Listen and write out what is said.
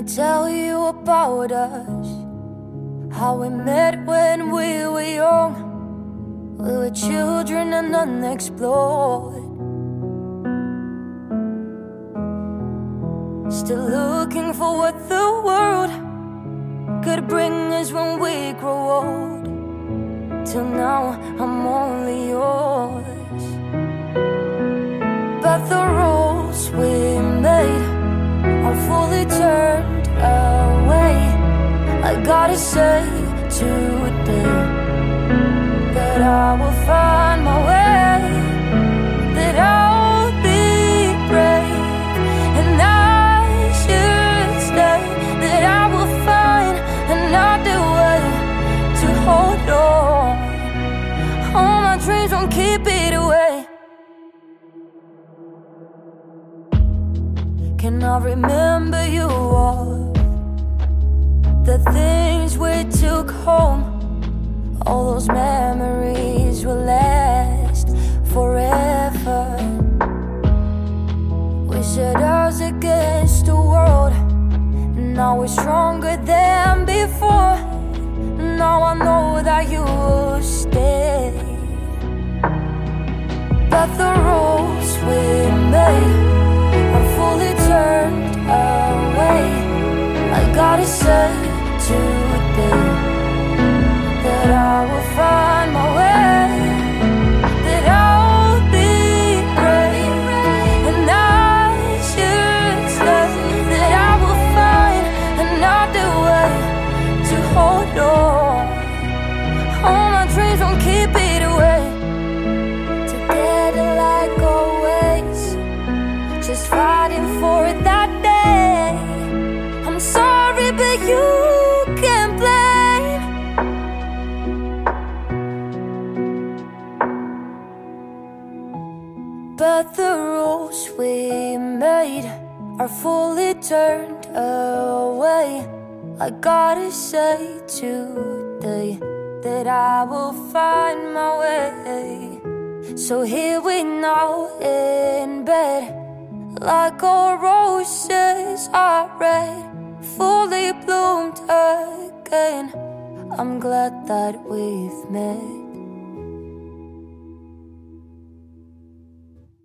tell you about us, how we met when we were young. We were children and unexplored, still looking for what the world could bring us when we grow old. Till now I'm only yours, but the rules we made are fully turned away. I gotta say today that I will find my way, that I'll be brave, and I should stay, that I will find another way to hold on. All my dreams won't keep it away. Can I remember you all, the things we took home? All those memories will last forever. We set us against the world. Now we're stronger than before. Now I know that you will stay, but the rules we made are fully turned away. I gotta say today that I will find my way, that I'll be brave, and I should stay, that I will find another way to hold on. All my dreams won't keep it away. Together like always, just fighting for that day. I'm sorry, but you can't blame. But the rules we made are fully turned away. I gotta say today that I will find my way. So here we now in bed, like all roses are red, fully bloomed again. I'm glad that we've met.